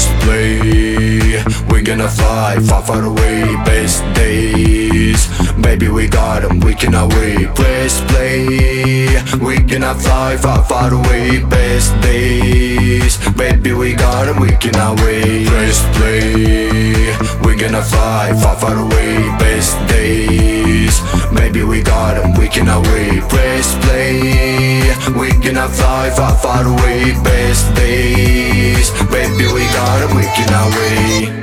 Press play, we gonna fly far, far away. Best days, baby we got 'em, we cannot wait. Press play, we gonna fly far, far away. Best days, baby we got 'em, we cannot wait. Press play, we gonna fly far, far away. Best days, baby we got 'em, we cannot wait. Press play, we gonna fly far, far away. Best days, baby we got 'em, we cannot wait.